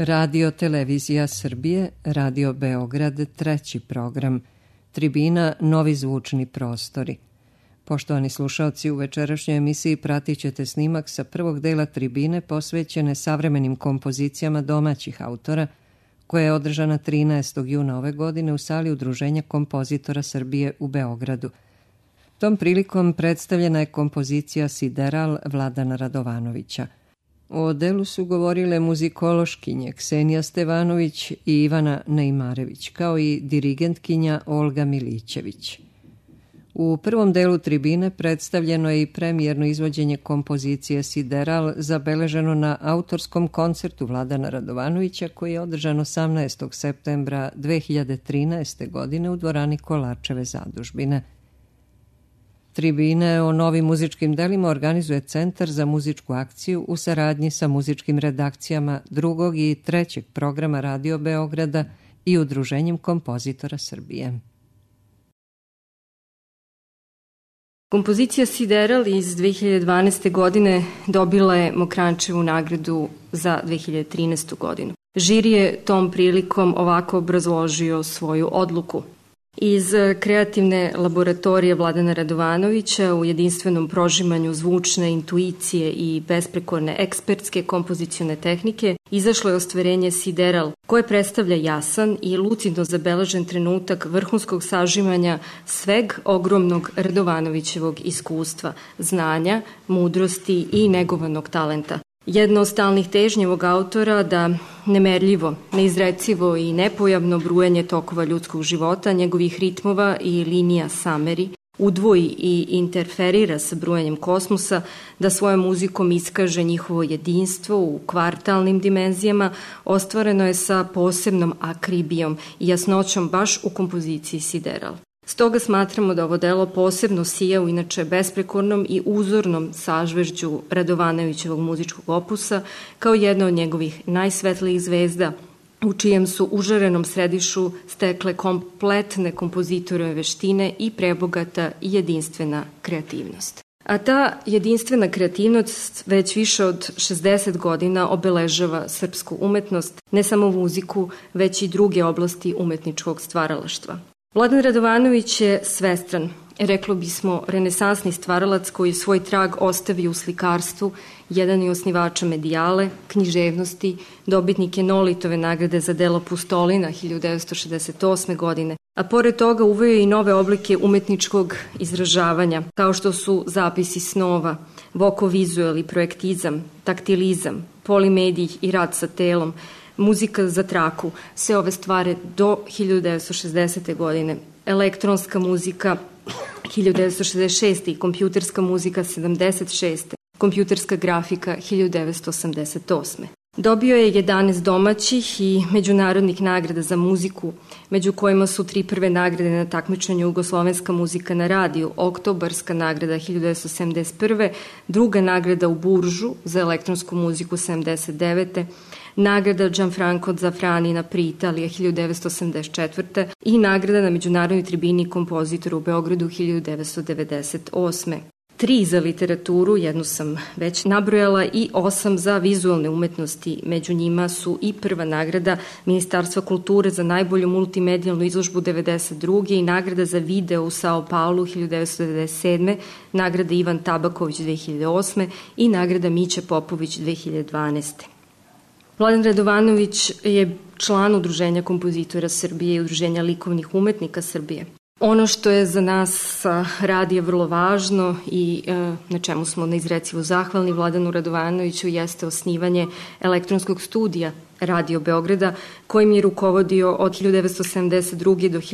Radio Televizija Srbije, Radio Beograd, treći program, tribina Novi zvučni prostori. Poštovani slušaoci, u večerašnjoj emisiji pratit ćete snimak sa prvog dela tribine posvećene savremenim kompozicijama domaćih autora, koja je održana 13. juna ove godine u sali Udruženja kompozitora Srbije u Beogradu. Tom prilikom predstavljena je kompozicija Sideral Vladana Radovanovića. O delu su govorile muzikološkinje Ksenija Stevanović i Ivana Neimarević, kao i dirigentkinja Olga Milićević. U prvom delu tribine predstavljeno je i premijerno izvođenje kompozicije Sideral, zabeleženo na autorskom koncertu Vladana Radovanovića, koji je održan 18. septembra 2013. godine u dvorani Kolarčeve zadužbine. Tribine o novim muzičkim delima organizuje Centar za muzičku akciju u saradnji sa muzičkim redakcijama drugog i trećeg programa Radio Beograda i Udruženjem kompozitora Srbije. Kompozicija Sideral iz 2012. godine dobila je Mokranjčevu nagradu za 2013. godinu. Žiri je tom prilikom ovako obrazložio svoju odluku. Iz kreativne laboratorije Vladana Radovanovića u jedinstvenom prožimanju zvučne intuicije i besprekorne ekspertske kompozicione tehnike izašlo je ostvarenje Sideral, koje predstavlja jasan i lucidno zabeležen trenutak vrhunskog sažimanja sveg ogromnog Radovanovićevog iskustva, znanja, mudrosti i negovanog talenta. Jedna od stalnih težnji ovog autora da nemerljivo, neizrecivo i nepojavno brujanje tokova ljudskog života, njegovih ritmova i linija sameri, udvoji i interferira sa brujanjem kosmosa, da svojom muzikom iskaže njihovo jedinstvo u kvartalnim dimenzijama, ostvareno je sa posebnom akribijom i jasnoćom baš u kompoziciji Sideral. Stoga smatramo da ovo delo posebno sija u inače besprekornom i uzornom sažvežđu Radovanovićevog muzičkog opusa kao jedna od njegovih najsvetlijih zvezda, u čijem su užarenom središu stekle kompletne kompozitorove veštine i prebogata i jedinstvena kreativnost. A ta jedinstvena kreativnost već više od 60 godina obeležava srpsku umetnost, ne samo muziku, već i druge oblasti umetničkog stvaralaštva. Vladan Radovanović je svestran, reklo bismo renesansni stvaralac koji svoj trag ostavi u slikarstvu, jedan je osnivača medijale, književnosti, dobitnik je Nolitove nagrade za delo Pustolina 1968. godine, a pored toga uveo je i nove oblike umetničkog izražavanja, kao što su zapisi snova, vokovizuel i projektizam, taktilizam, polimedij i rad sa telom, muzika za traku, sve ove stvari do 1960. godine, elektronska muzika 1966. i kompjuterska muzika 76. kompjuterska grafika 1988. Dobio je 11 domaćih i međunarodnih nagrada za muziku, među kojima su 3 prve nagrade na takmičenju Jugoslovenska muzika na radiju, Oktobarska nagrada 1971. Druga nagrada u Buržu za elektronsku muziku 1979. Nagrada Gianfranco Zafrani pri Italija 1984. i nagrada na međunarodnoj tribini kompozitora u Beogradu 1998. 3 za literaturu, jednu sam već nabrojala, i 8 za vizualne umetnosti. Među njima su i prva nagrada Ministarstva kulture za najbolju multimedijalnu izložbu 1992. i nagrada za video u Sao Paulu 1997. nagrada Ivan Tabaković 2008. i nagrada Mića Popović 2012. Vladan Radovanović je član Udruženja kompozitora Srbije i Udruženja likovnih umetnika Srbije. Ono što je za nas radija vrlo važno i na čemu smo neizrecivo zahvalni Vladanu Radovanoviću jeste osnivanje elektronskog studija Radio Beograda, kojim je rukovodio od 1972. do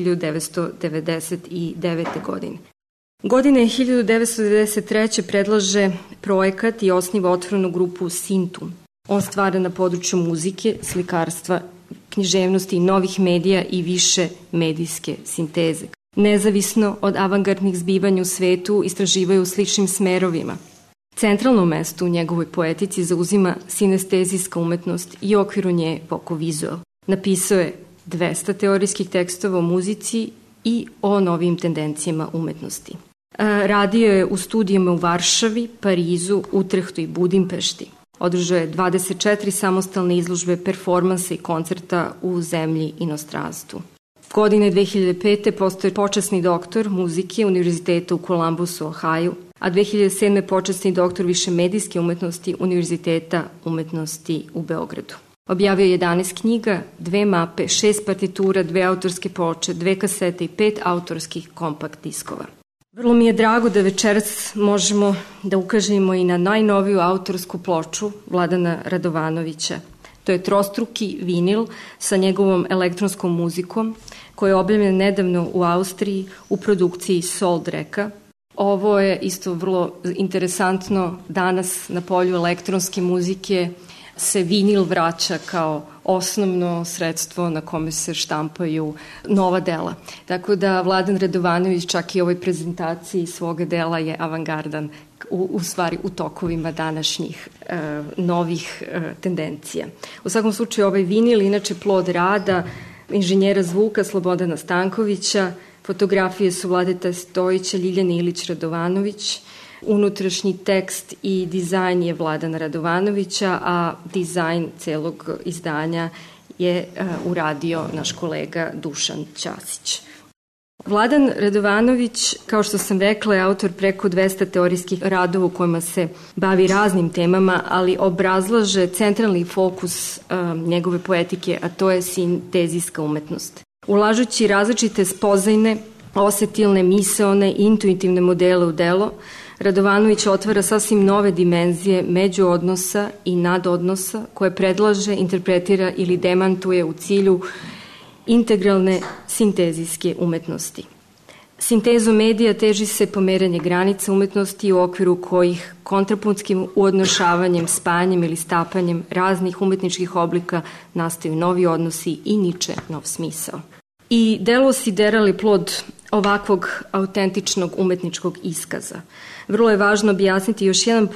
1999. godine. Godine 1993. predlaže projekat i osniva otvorenu grupu Sintum. On stvara na području muzike, slikarstva, književnosti i novih medija i više medijske sinteze. Nezavisno od avangardnih zbivanja u svetu istraživaju u sličnim smerovima. Centralno mesto u njegovoj poetici zauzima sinestezijska umetnost i u okviru nje vokovizual. Napisao je 200 teorijskih tekstova o muzici i o novim tendencijama umetnosti. Radio je u studijama u Varšavi, Parizu, Utrehtu i Budimpešti. Održao je 24 samostalne izložbe, performanse i koncerta u zemlji i inostranstvu. Godine 2005. postao je počasni doktor muzike Univerziteta u Columbusu, Ohaju, a 2007. počasni doktor višemedijske umetnosti Univerziteta umetnosti u Beogradu. Objavio je 11 knjiga, 2 mape, 6 partitura, 2 autorske ploče, 2 kasete i 5 autorskih kompakt diskova. Vrlo mi je drago da večeras možemo da ukažemo i na najnoviju autorsku ploču Vladana Radovanovića. To je trostruki vinil sa njegovom elektronskom muzikom koji je objavljen nedavno u Austriji u produkciji Sold Reka. Ovo je isto vrlo interesantno. Danas na polju elektronske muzike se vinil vraća kao osnovno sredstvo na kome se štampaju nova dela. Tako da Vladan Radovanović čak i u ovoj prezentaciji svoga dela je avangardan u stvari u tokovima današnjih novih tendencija. U svakom slučaju ovaj vinil inače plod rada inženjera zvuka Slobodana Stankovića, fotografije su Vladeta Stojića, Ljiljane Ilić Radovanović, unutrašnji tekst i dizajn je Vladana Radovanovića, a dizajn celog izdanja je uradio naš kolega Dušan Ćasić. Vladan Radovanović, kao što sam rekla, je autor preko 200 teorijskih radova u kojima se bavi raznim temama, ali obrazlaže centralni fokus njegove poetike, a to je sintezijska umetnost. Ulažući različite spoznajne, osetilne, misaone i intuitivne modele u delo, Radovanović otvara sasvim nove dimenzije međuodnosa i nadodnosa koje predlaže, interpretira ili demantuje u cilju integralne sintezijske umetnosti. Sintezom medija teži se pomeranje granica umetnosti u okviru kojih kontrapuntskim uodnošavanjem, spajanjem ili stapanjem raznih umetničkih oblika nastaju novi odnosi i niče nov smisao. I delo Sideral je plod ovakvog autentičnog umetničkog iskaza. Vrlo je važno objasniti još jedan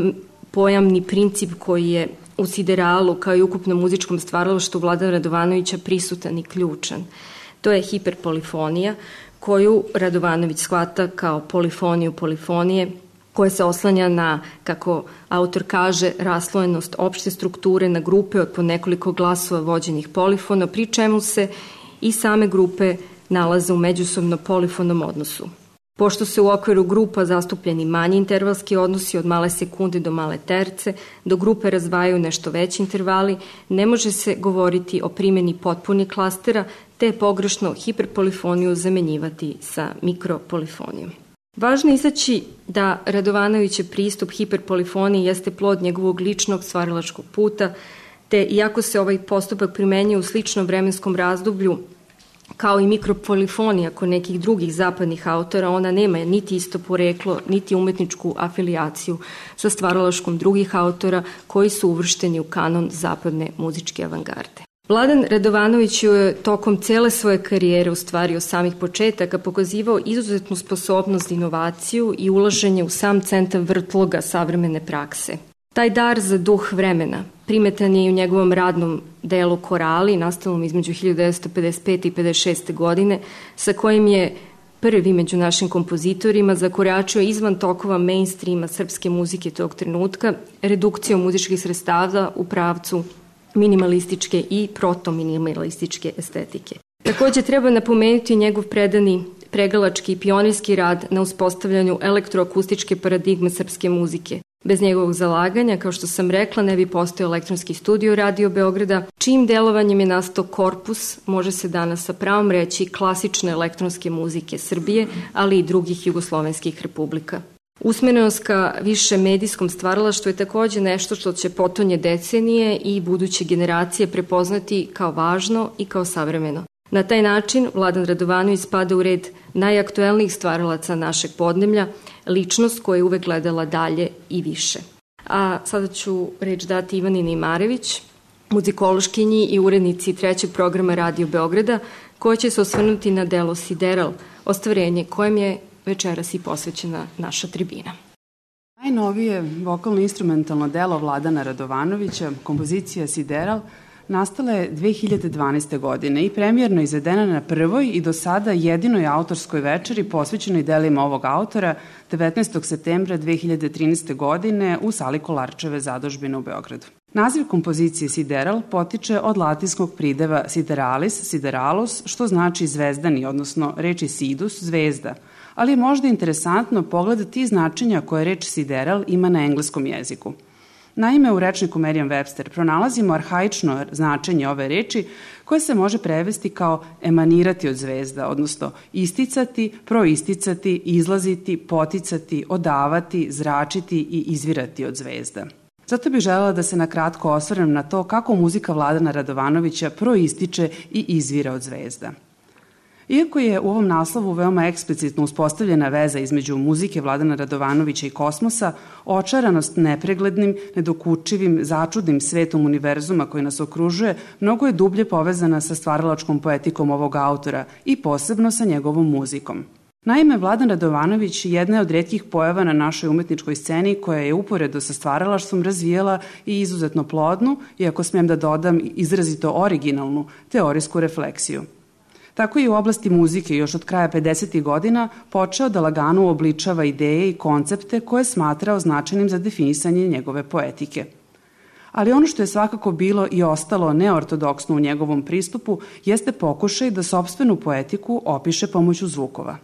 pojamni princip koji je u Sideralu kao i ukupnom muzičkom stvaralaštvu Vladana Radovanovića prisutan i ključan. To je hiperpolifonija koju Radovanović shvata kao polifoniju polifonije koja se oslanja na, kako autor kaže, raslojenost opšte strukture na grupe od po nekoliko glasova vođenih polifona, pri čemu se i same grupe nalaze u međusobno polifonom odnosu. Pošto se u okviru grupa zastupljeni manji intervalski odnosi od male sekunde do male terce, do grupe razdvajaju nešto veći intervali, ne može se govoriti o primjeni potpunih klastera, te je pogrešno hiperpolifoniju zamenjivati sa mikropolifonijom. Važno je istaći da Radovanovićev pristup hiperpolifoniji jeste plod njegovog ličnog stvaralačkog puta, te iako se ovaj postupak primenjuje u sličnom vremenskom razdoblju, kao i mikropolifonija kod nekih drugih zapadnih autora, ona nema niti isto poreklo, niti umetničku afilijaciju sa stvaralaškom drugih autora koji su uvršteni u kanon zapadne muzičke avangarde. Vladan Radovanović je tokom cele svoje karijere, u stvari od samih početaka, pokazivao izuzetnu sposobnost za inovaciju i ulaženje u sam centar vrtloga savremene prakse. Taj dar za duh vremena primetan je i u njegovom radnom delu Korali, nastalom između 1955. i 56. godine, sa kojim je prvi među našim kompozitorima zakoračio izvan tokova mainstreama srpske muzike tog trenutka, redukcijom muzičkih sredstava u pravcu minimalističke i protominimalističke estetike. Takođe treba napomenuti njegov predani pregalački i pionirski rad na uspostavljanju elektroakustičke paradigme srpske muzike. Bez njegovog zalaganja, kao što sam rekla, ne bi postojao elektronski studio Radio Beograda, čijim delovanjem je nastao korpus, može se danas sa pravom reći, klasične elektronske muzike Srbije, ali i drugih jugoslovenskih republika. Usmerenost ka više medijskom stvaralaštvu je takođe nešto što će potonje decenije i buduće generacije prepoznati kao važno i kao savremeno. Na taj način Vladan Radovanović spada u red najaktuelnijih stvaralaca našeg podneblja, ličnost koja je uvek gledala dalje i više. A sada ću reč dati Ivanini Marević, muzikološkinji i urednici trećeg programa Radio Beograda, koja će se osvrnuti na delo Sideral, ostvarenje kojem je večeras i posvećena naša tribina. Najnovije vokalno-instrumentalno delo Vladana Radovanovića, kompozicija Sideral, Nastala je 2012. godine i premijerno izvedena na prvoj i do sada jedinoj autorskoj večeri posvećenoj delima ovog autora 19. septembra 2013. godine u sali Kolarčeve zadužbine u Beogradu. Naziv kompozicije Sideral potiče od latinskog prideva sideralis, sideralus, što znači zvezdani, odnosno reči sidus, zvezda, ali je možda interesantno pogledati značenja koje reč sideral ima na engleskom jeziku. Naime, u rečniku Merriam-Webster pronalazimo arhaično značenje ove reči koje se može prevesti kao emanirati od zvezda, odnosno isticati, proisticati, izlaziti, poticati, odavati, zračiti i izvirati od zvezda. Zato bih želela da se na kratko osvrnem na to kako muzika Vladana Radovanovića proističe i izvira od zvezda. Iako je u ovom naslovu veoma eksplicitno uspostavljena veza između muzike Vladana Radovanovića i kosmosa, očaranost nepreglednim, nedokučivim, začudnim svetom univerzuma koji nas okružuje mnogo je dublje povezana sa stvaralačkom poetikom ovog autora i posebno sa njegovom muzikom. Naime, Vladan Radovanović jedna je od retkih pojava na našoj umetničkoj sceni koja je uporedo sa stvaralaštvom razvijela i izuzetno plodnu, i ako smijem da dodam izrazito originalnu, teorijsku refleksiju. Tako je u oblasti muzike još od kraja 50. godina počeo da lagano obličava ideje i koncepte koje je smatrao značajnim za definisanje njegove poetike. Ali ono što je svakako bilo i ostalo neortodoksno u njegovom pristupu jeste pokušaj da sopstvenu poetiku opiše pomoću zvukova.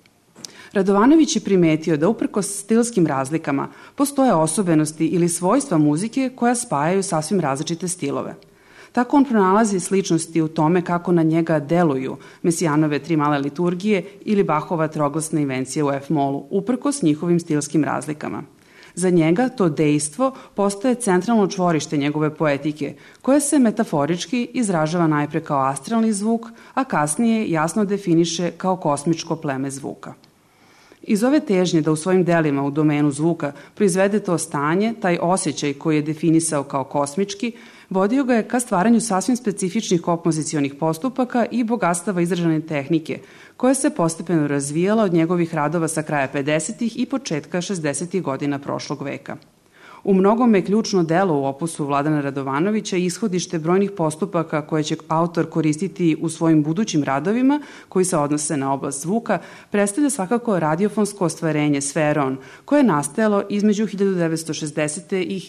Radovanović je primetio da uprkos stilskim razlikama postoje osobenosti ili svojstva muzike koja spajaju sasvim različite stilove. Tako on pronalazi sličnosti u tome kako na njega deluju Mesijanove 3 male liturgije ili Bachova troglasna invencija u F-molu, uprkos njihovim stilskim razlikama. Za njega to dejstvo postaje centralno čvorište njegove poetike, koje se metaforički izražava najpre kao astralni zvuk, a kasnije jasno definiše kao kosmičko pleme zvuka. Iz ove težnje da u svojim delima u domenu zvuka proizvede to stanje, taj osjećaj koji je definisao kao kosmički, vodio ga je ka stvaranju sasvim specifičnih kompozicionih postupaka i bogatstava izražene tehnike, koja se postepeno razvijala od njegovih radova sa kraja 50. i početka 60. godina prošlog veka. U mnogome ključno delo u opusu Vladana Radovanovića ishodište brojnih postupaka koje će autor koristiti u svojim budućim radovima koji se odnose na oblast zvuka, predstavlja svakako radiofonsko ostvarenje Sferon, koje je nastajalo između 1960. i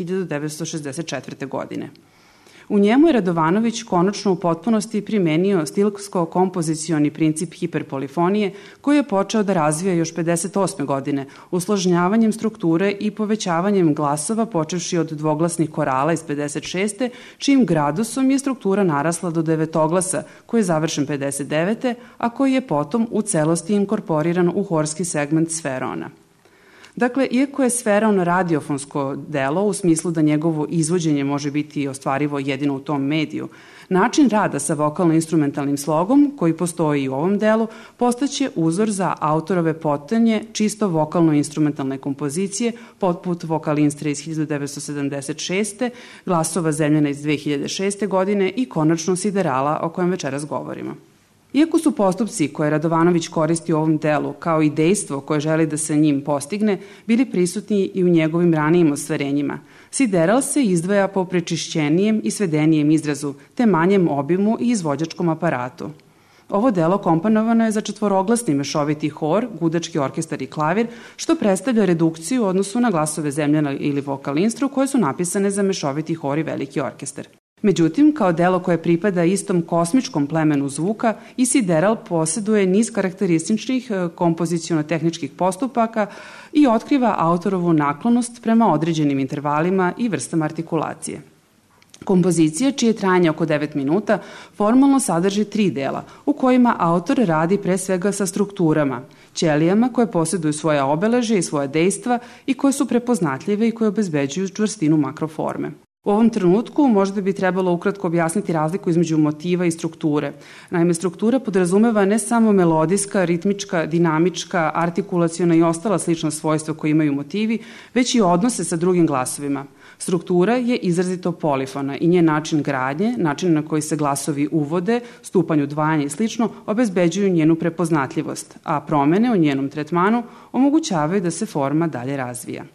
1964. godine. U njemu je Radovanović konačno u potpunosti primenio stilsko-kompozicioni princip hiperpolifonije koji je počeo da razvija još 58. godine usložnjavanjem strukture i povećavanjem glasova počevši od dvoglasnih korala iz 56. čijim gradusom je struktura narasla do devetoglasa koji je završen 59. a koji je potom u celosti inkorporiran u horski segment Sferona. Dakle, iako je Sferon radiofonsko delo u smislu da njegovo izvođenje može biti ostvarivo jedino u tom mediju, način rada sa vokalno-instrumentalnim slogom, koji postoji i u ovom delu, postaće uzor za autorove potanje čisto vokalno-instrumentalne kompozicije, poput Vokalinstre iz 1976. Glasova Zemljana iz 2006. godine i konačno Siderala o kojem večeras govorimo. Iako su postupci koje Radovanović koristi u ovom delu, kao i dejstvo koje želi da se njim postigne, bili prisutni i u njegovim ranijim ostvarenjima, Sideral se izdvaja po prečišćenijem i svedenijem izrazu, te manjem obimu i izvođačkom aparatu. Ovo delo komponovano je za četvoroglasni mešoviti hor, gudački orkestar i klavir, što predstavlja redukciju u odnosu na Glasove Zemljana ili Vokalinstru koje su napisane za mešoviti hor i veliki orkestar. Međutim, kao delo koje pripada istom kosmičkom plemenu zvuka, i Sideral posjeduje niz karakterističnih kompoziciono-tehničkih postupaka i otkriva autorovu naklonost prema određenim intervalima i vrstama artikulacije. Kompozicija, čije trajanje oko 9 minuta, formalno sadrži 3 dela, u kojima autor radi pre svega sa strukturama, ćelijama koje posjeduju svoja obeležja i svoja dejstva i koje su prepoznatljive i koje obezbeđuju čvrstinu makroforme. U ovom trenutku možda bi trebalo ukratko objasniti razliku između motiva i strukture. Naime, struktura podrazumeva ne samo melodijska, ritmička, dinamička, artikulaciona i ostala slična svojstva koje imaju motivi, već i odnose sa drugim glasovima. Struktura je izrazito polifona i njen način gradnje, način na koji se glasovi uvode, stupanj udvajanja i slično, obezbeđuju njenu prepoznatljivost, a promene u njenom tretmanu omogućavaju da se forma dalje razvija.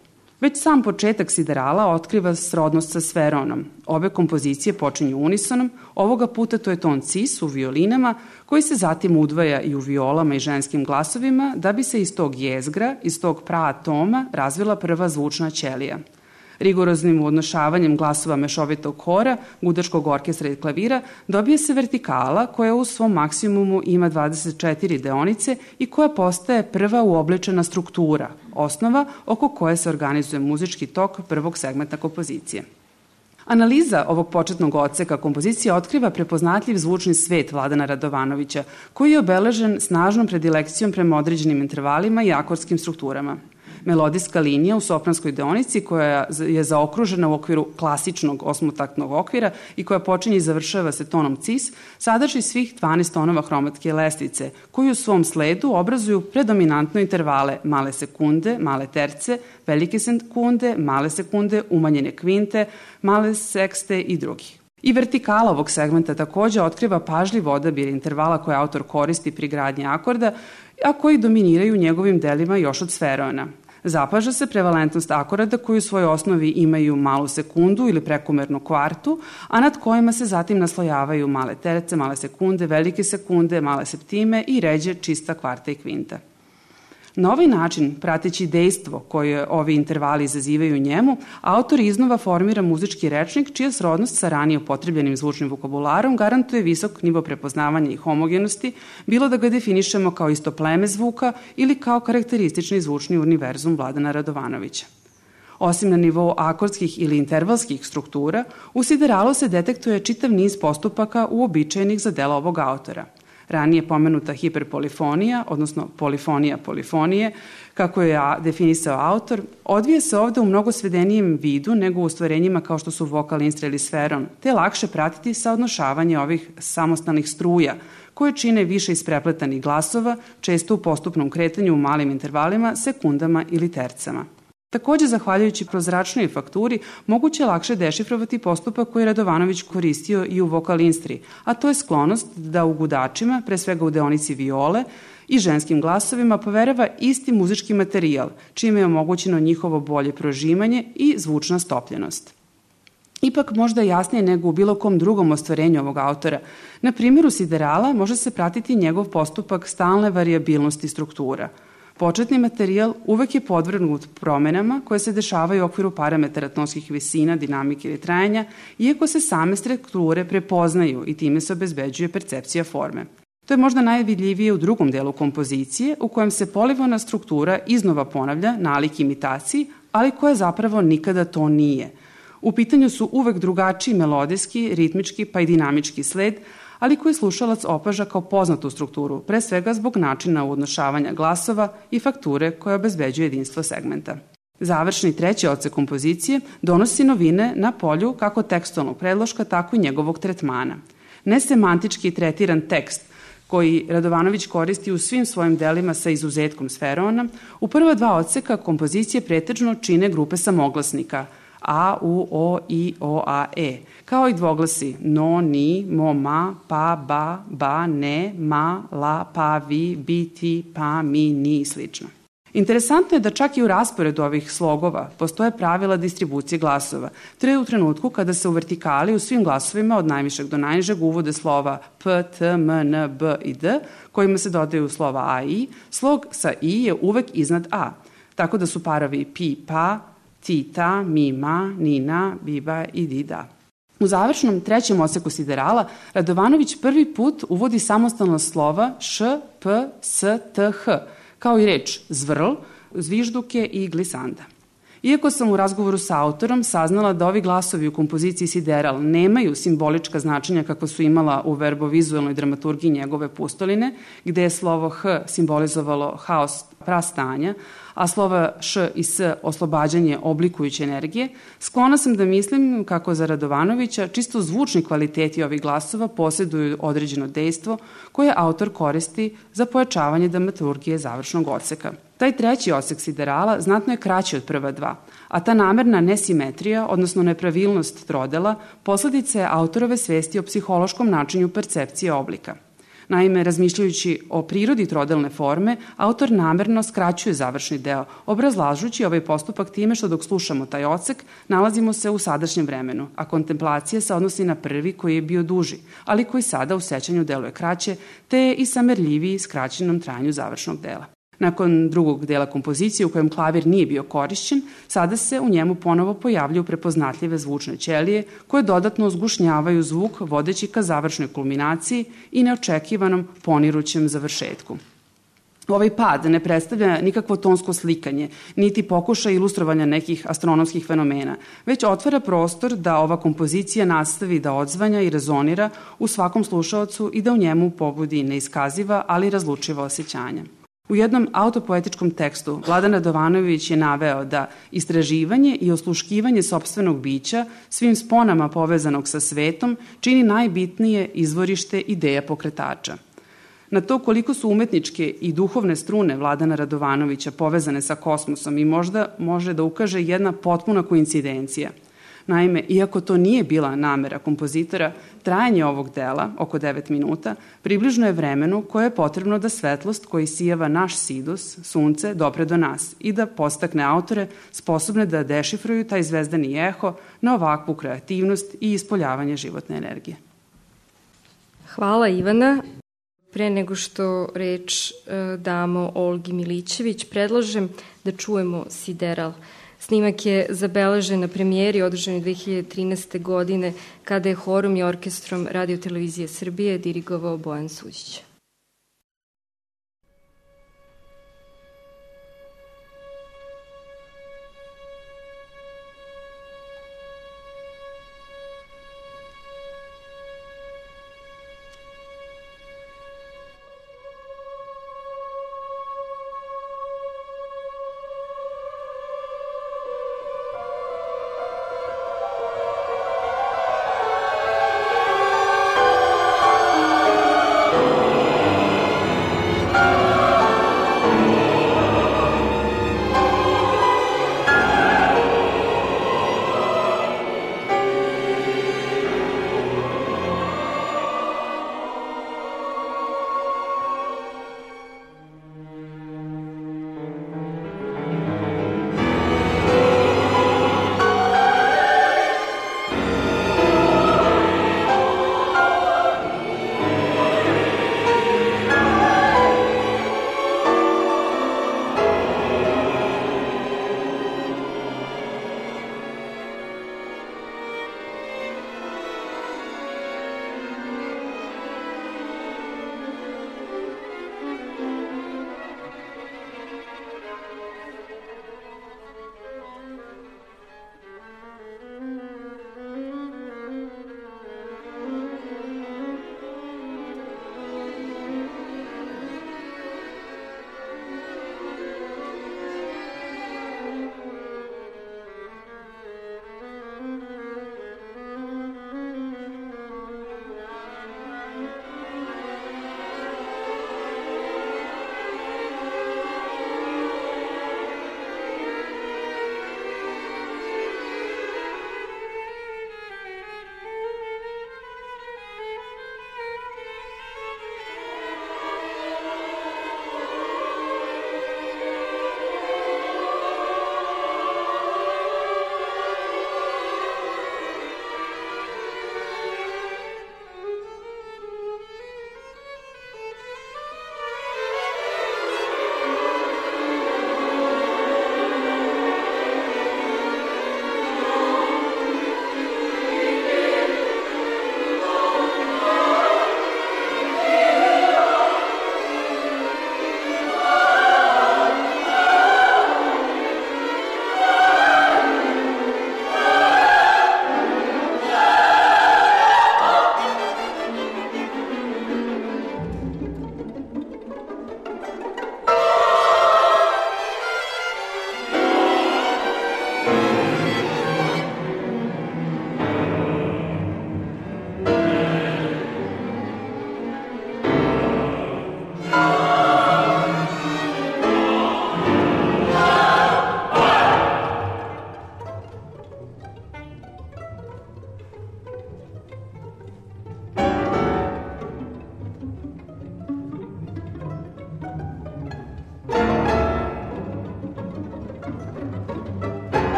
Već sam početak siderala otkriva srodnost sa sferonom. Obe kompozicije počinju unisonom, ovoga puta to je ton cis u violinama, koji se zatim udvaja i u violama i ženskim glasovima, da bi se iz tog jezgra, iz tog praatoma razvila prva zvučna ćelija. Rigoroznim uodnošavanjem glasova mešovitog hora, gudačkog orkestra i klavira, dobije se vertikala koja u svom maksimumu ima 24 deonice i koja postaje prva uobličena struktura, osnova oko koje se organizuje muzički tok prvog segmenta kompozicije. Analiza ovog početnog odseka kompozicije otkriva prepoznatljiv zvučni svet Vladana Radovanovića, koji je obeležen snažnom predilekcijom prema određenim intervalima i akordskim strukturama. Melodijska linija u sopranskoj deonici koja je zaokružena u okviru klasičnog osmotaktnog okvira i koja počinje i završava se tonom cis, sadrži svih 12 tonova hromatske lestvice, koji u svom sledu obrazuju predominantno intervale male sekunde, male terce, velike sekunde, male sekunde, umanjene kvinte, male sekste i drugih. I vertikala ovog segmenta takođe otkriva pažljiv odabir intervala koje autor koristi pri gradnji akorda, a koji dominiraju njegovim delima još od sferona. Zapaža se prevalentnost akorda koji u svojoj osnovi imaju malu sekundu ili prekomernu kvartu, a nad kojima se zatim naslojavaju male terce, male sekunde, velike sekunde, male septime i ređe čista kvarta i kvinta. Na ovaj način, prateći dejstvo koje ovi intervali izazivaju njemu, autor iznova formira muzički rečnik čija srodnost sa ranije upotrebljenim zvučnim vokabularom garantuje visok nivo prepoznavanja i homogenosti, bilo da ga definišemo kao isto pleme zvuka ili kao karakteristični zvučni univerzum Vladana Radovanovića. Osim na nivou akordskih ili intervalskih struktura, u sideralu se detektuje čitav niz postupaka uobičajenih za dela ovog autora. Ranije pomenuta hiperpolifonija, odnosno polifonija polifonije, kako je definisao autor, odvije se ovde u mnogo svedenijem vidu nego u stvorenjima kao što su vokal, instra ili sferon, te lakše pratiti saodnošavanje ovih samostalnih struja, koje čine više isprepletanih glasova, često u postupnom kretanju u malim intervalima, sekundama ili tercama. Takođe, zahvaljujući prozračnoj fakturi, moguće je lakše dešifrovati postupak koji je Radovanović koristio i u vokal instri, a to je sklonost da u gudačima, pre svega u deonici viole i ženskim glasovima, poverava isti muzički materijal, čime je omogućeno njihovo bolje prožimanje i zvučna stopljenost. Ipak možda jasnije nego u bilo kom drugom ostvarenju ovog autora. Na primjeru siderala može se pratiti njegov postupak stalne varijabilnosti struktura. Početni materijal uvek je podvrgnut promenama koje se dešavaju u okviru parametara tonskih visina, dinamike ili trajanja, iako se same strukture prepoznaju i time se obezbeđuje percepcija forme. To je možda najvidljivije u drugom delu kompozicije, u kojem se polifona struktura iznova ponavlja nalik imitaciji, ali koja zapravo nikada to nije. U pitanju su uvek drugačiji melodijski, ritmički pa i dinamički sled, ali koji slušalac opaža kao poznatu strukturu, pre svega zbog načina uodnošavanja glasova i fakture koja obezbeđuje jedinstvo segmenta. Završni treći odsek kompozicije donosi novine na polju kako tekstualnog predloška, tako i njegovog tretmana. Nesemantički tretiran tekst, koji Radovanović koristi u svim svojim delima sa izuzetkom sferona, u prva dva odseka kompozicije pretežno čine grupe samoglasnika A, U, O, I, O, A, E, kao i dvoglasi no, ni, mo, ma, pa, ba, ne, ma, la, pa, vi, bi, ti, pa, mi, ni i slično. Interesantno je da čak i u rasporedu ovih slogova postoje pravila distribucije glasova, te u trenutku kada se u vertikali u svim glasovima od najvišeg do najnižeg uvode slova P, T, M, N, B i D, kojima se dodaju slova A i I, slog sa I je uvek iznad A, tako da su parovi pi, pa, ti, ta, mi, ma, ni, na, biba i di, da. U završnom trećem odseku siderala Radovanović prvi put uvodi samostalna slova š, p, s, t, h, kao i reč zvrl, zvižduke i glisanda. Iako sam u razgovoru sa autorom saznala da ovi glasovi u kompoziciji sideral nemaju simbolička značenja kako su imala u verbovizualnoj dramaturgiji njegove pustoline, gde je slovo h simbolizovalo haos prastanja, a slova š i s oslobađanje oblikujuće energije, sklona sam da mislim kako za Radovanovića čisto zvučni kvaliteti ovih glasova posjeduju određeno dejstvo koje autor koristi za pojačavanje dramaturgije završnog odseka. Taj treći odsek siderala znatno je kraći od prva dva, a ta namerna nesimetrija, odnosno nepravilnost trodela, posledica je autorove svesti o psihološkom načinju percepcije oblika. Naime, razmišljajući o prirodi trodelne forme, autor namerno skraćuje završni deo, obrazlažući ovaj postupak time što dok slušamo taj odsek, nalazimo se u sadašnjem vremenu, a kontemplacija se odnosi na prvi koji je bio duži, ali koji sada u sećanju deluje kraće, te je i samerljiviji skraćenom trajanju završnog dela. Nakon drugog dela kompozicije u kojem klavir nije bio korišćen, sada se u njemu ponovo pojavljaju prepoznatljive zvučne ćelije koje dodatno zgušnjavaju zvuk vodeći ka završnoj kulminaciji i neočekivanom ponirućem završetku. Ovaj pad ne predstavlja nikakvo tonsko slikanje, niti pokušaj ilustrovanja nekih astronomskih fenomena, već otvara prostor da ova kompozicija nastavi da odzvanja i rezonira u svakom slušaocu i da u njemu pobudi neiskaziva, ali razlučiva osjećanja. U jednom autopoetičkom tekstu Vladan Radovanović je naveo da istraživanje i osluškivanje sopstvenog bića svim sponama povezanog sa svetom čini najbitnije izvorište ideja pokretača. Na to koliko su umetničke i duhovne strune Vladana Radovanovića povezane sa kosmosom i možda može da ukaže jedna potpuna koincidencija. Naime, iako to nije bila namera kompozitora, trajanje ovog dela, oko 9 minuta, približno je vremenu koje je potrebno da svetlost koji sijava naš sidus, sunce, dopre do nas i da podstakne autore sposobne da dešifruju taj zvezdani eho na ovakvu kreativnost i ispoljavanje životne energije. Hvala Ivana. Pre nego što reč damo Olgi Milićević, predlažem da čujemo Sideral. Snimak je zabeležen na premijeri održanoj 2013. godine kada je horom i orkestrom Radio Televizije Srbije dirigovao Bojan Suđić.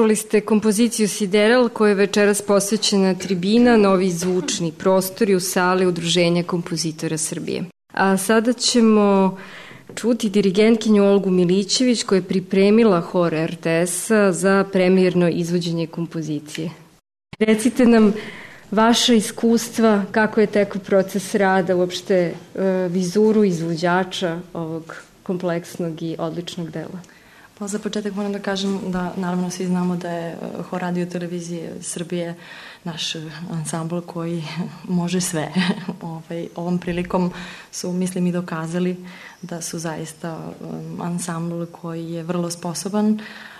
čuli ste kompoziciju Sideral koja je večeras posvećena Tribina, novi zvučni prostori u sali Udruženja kompozitora Srbije. A sada ćemo čuti dirigentkinju Olgu Milićević koja je pripremila hor RTS-a za premijerno izvođenje kompozicije. Recite nam vaša iskustva, kako je tekao proces rada, uopšte vizuru izvođača ovog kompleksnog i odličnog dela. Pa za početak moram da kažem da naravno svi znamo da je Hor Radio televizije Srbije naš ansambl koji može sve. Ovom prilikom su, mislim, i dokazali da su zaista ansambl koji je vrlo sposoban,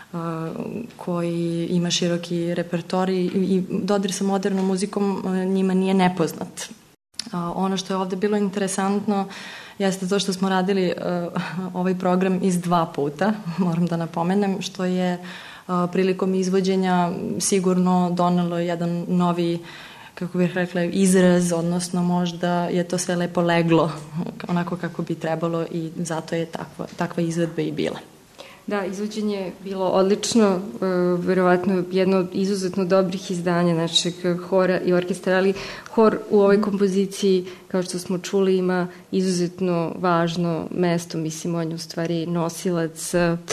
koji ima široki repertorij i dodir sa modernom muzikom njima nije nepoznat. Ono što je ovde bilo interesantno jeste to što smo radili ovaj program iz 2 puta, moram da napomenem, što je prilikom izvođenja sigurno donelo jedan novi, kako bih rekla, izraz, odnosno možda je to sve lepo leglo onako kako bi trebalo i zato je takva izvedba i bila. Da, izvođenje je bilo odlično, verovatno jedno od izuzetno dobrih izdanja našeg hora i orkestra, ali hor u ovoj kompoziciji, kao što smo čuli, ima izuzetno važno mesto, mislim, on je u stvari nosilac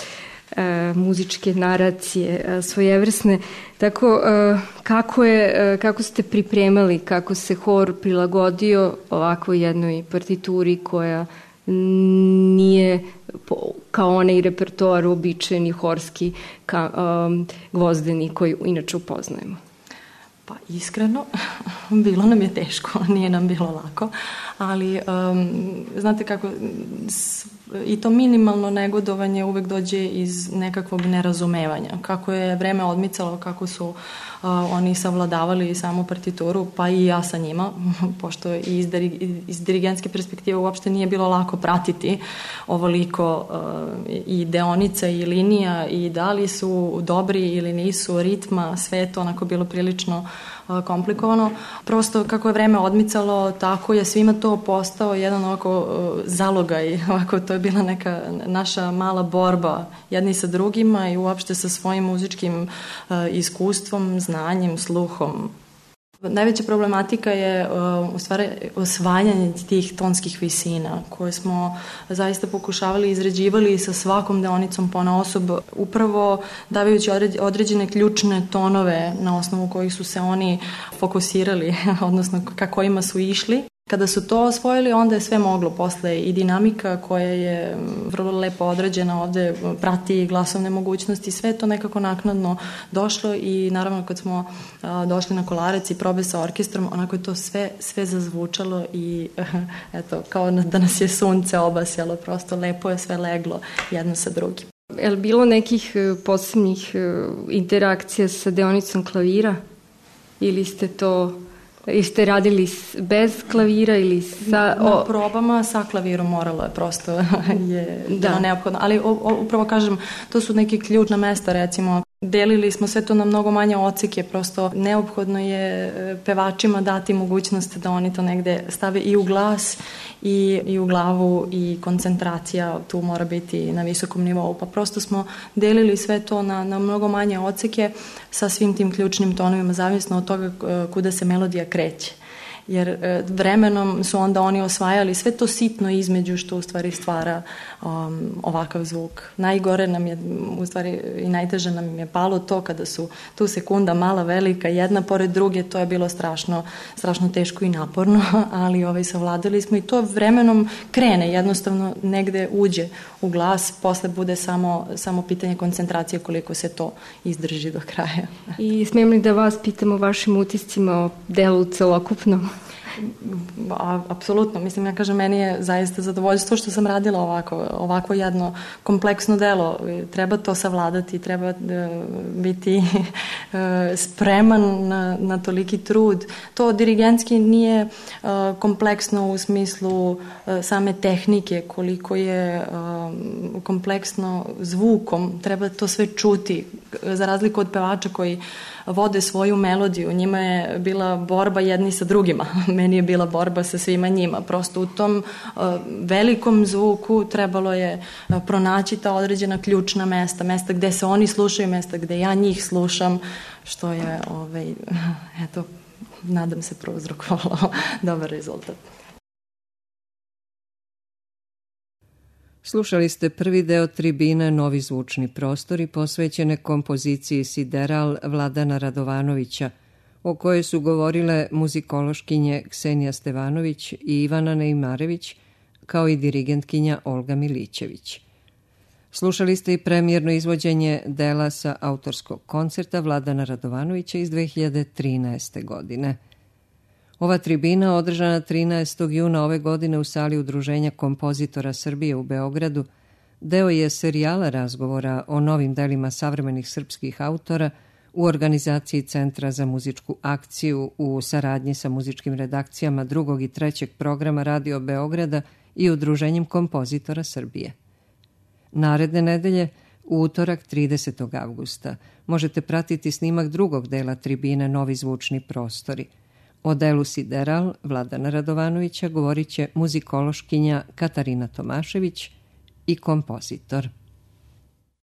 muzičke naracije svojevrsne. Tako, kako ste pripremali, kako se hor prilagodio ovakvoj jednoj partituri koja nije kao onaj repertoar uobičajeni horski gvozdeni koji inače upoznajemo? Pa iskreno, bilo nam je teško, nije nam bilo lako, ali znate kako, i to minimalno negodovanje uvek dođe iz nekakvog nerazumevanja. Kako je vreme odmicalo, kako su oni savladavali samu partituru, pa i ja sa njima, pošto iz dirigentske perspektive uopšte nije bilo lako pratiti ovoliko i deonica i linija i da li su dobri ili nisu, ritma, sve je to onako bilo prilično komplikovano. Prosto kako je vreme odmicalo, tako je svima to postao jedan ovako zalogaj, ovako to je bila neka naša mala borba jedni sa drugima i uopšte sa svojim muzičkim iskustvom, znanjem, sluhom. Najveća problematika je u stvari osvajanje tih tonskih visina koje smo zaista pokušavali i izrađivali sa svakom deonicom ponaosob, upravo davajući određene ključne tonove na osnovu kojih su se oni fokusirali, odnosno ka kojima su išli. Kada su to osvojili, onda je sve moglo posle i dinamika koja je vrlo lepo odrađena ovde, prati glasovne mogućnosti, sve to nekako naknadno došlo i naravno kad smo došli na Kolarac i probe sa orkestrom, onako je to sve zazvučalo i eto, kao da nas je sunce obasjalo, prosto lepo je sve leglo jedno sa drugim. Je li bilo nekih posebnih interakcija sa deonicom klavira ili ste to... I ste radili bez klavira ili sa... Na probama sa klavirom moralo je prosto je bilo neophodno. Ali upravo kažem, to su neke ključna mesta, recimo. Delili smo sve to na mnogo manje odseke, prosto neophodno je pevačima dati mogućnost da oni to negde stave i u glas i u glavu i koncentracija tu mora biti na visokom nivou. Pa prosto smo delili sve to na mnogo manje odseke sa svim tim ključnim tonovima, zavisno od toga kuda se melodija kreće. Jer vremenom su onda oni osvajali sve to sitno između što u stvari stvara ovakav zvuk. Najgore nam je, u stvari i najteže nam je palo to kada su tu sekunda mala, velika, jedna pored druge, to je bilo strašno teško i naporno, ali savladali smo i to vremenom krene, jednostavno negde uđe u glas, posle bude samo pitanje koncentracije koliko se to izdrži do kraja. I smijem li da vas pitamo vašim utiscima o delu celokupno? Apsolutno, mislim, ja kažem, meni je zaista zadovoljstvo što sam radila ovako jedno kompleksno delo. Treba to savladati, treba biti spreman na toliki trud. To dirigentski nije kompleksno u smislu same tehnike, koliko je kompleksno zvukom. Treba to sve čuti, za razliku od pevača koji vode svoju melodiju. Njima je bila borba jedni sa drugima. Meni je bila borba treba sa svima njima. Prosto u tom velikom zvuku trebalo je pronaći ta određena ključna mesta gde se oni slušaju, mesta gde ja njih slušam, što je, eto, nadam se, prouzrokovalo dobar rezultat. Slušali ste prvi deo tribine Novi zvučni prostori posvećene kompoziciji Sideral Vladana Radovanovića, o kojoj su govorile muzikološkinje Ksenija Stevanović i Ivana Neimarević, kao i dirigentkinja Olga Milićević. Slušali ste i premijerno izvođenje dela sa autorskog koncerta Vladana Radovanovića iz 2013. godine. Ova tribina, održana 13. juna ove godine u sali Udruženja kompozitora Srbije u Beogradu, deo je serijala razgovora o novim delima savremenih srpskih autora u organizaciji Centra za muzičku akciju u saradnji sa muzičkim redakcijama 2. i 3. programa Radio Beograda i Udruženjem kompozitora Srbije. Naredne nedelje, u utorak 30. avgusta, možete pratiti snimak drugog dela tribine Novi zvučni prostori. O delu Sideral Vladana Radovanovića govorit će muzikološkinja Katarina Tomašević i kompozitor.